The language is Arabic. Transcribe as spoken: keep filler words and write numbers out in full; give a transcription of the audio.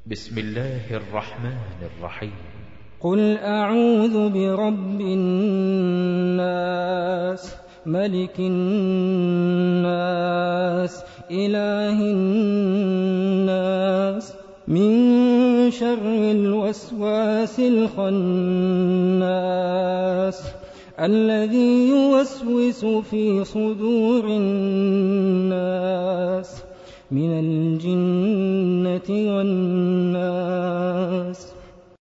بسم الله الرحمن الرحيم. قل أعوذ برب الناس ملك الناس إله الناس من شر الوسواس الخناس الذي يوسوس في صدور الناس من الجنة والناس.